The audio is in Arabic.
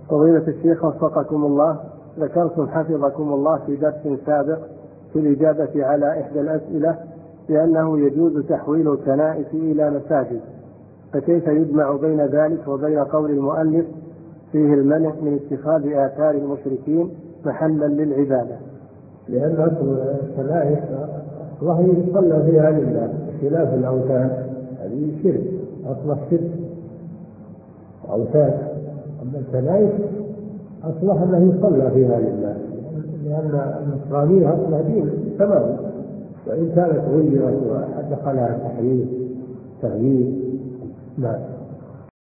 فضيلة الشيخ وفقكم الله، ذكرتم حفظكم الله في درس سابق في الإجابة على إحدى الأسئلة بأنه يجوز تحويل الكنائس إلى مساجد، فكيف يجمع بين ذلك وبين قول المؤلف فيه المنع من اتخاذ آثار المشركين محلا للعبادة؟ لأن أصل الكنائس الله يصلى فيها لله خلاف الأوثان، هذه شرك، أصل الشرك أوثان. أما الكنائس أصلها أنه يصلى فيها لله، لأن النصرانية أصلها دين تمام، وإن كانت غيرت ودخلها تحريف تغيير. نعم.